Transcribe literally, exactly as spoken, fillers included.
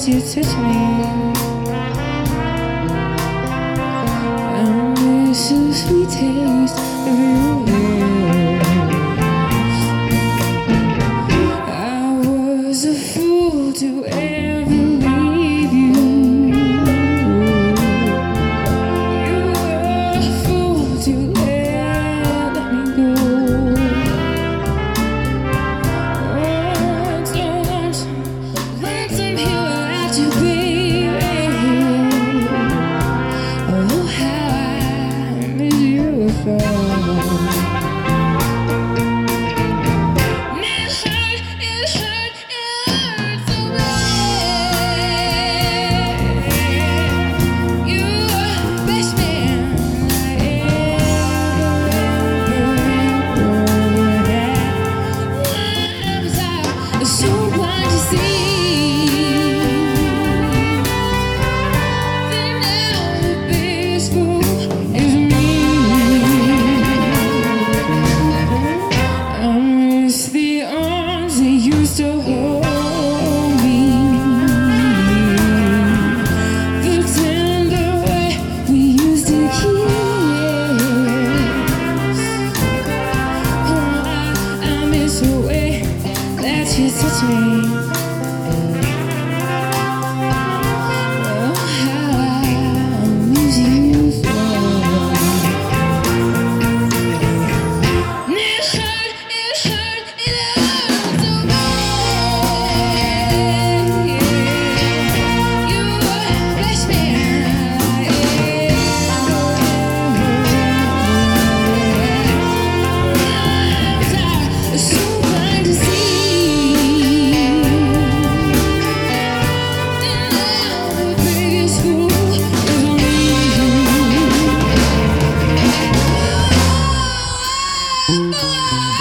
as you touch me. I miss the sweet taste of your lips. I was a fool to ever leave you. You were a fool to let me go. Oh, so lonesome, lonesome here without you, baby. Oh, how I miss you so. So blind to see that now the biggest fool is me. I miss the arms that used to hold me, the tender way we used to kiss. Oh, I, I miss the way that you touch me. Oh, how I miss you so. It hurt, it hurt, it hurt so bad. You were the best man I ever was. So blind to see that now the biggest fool is me.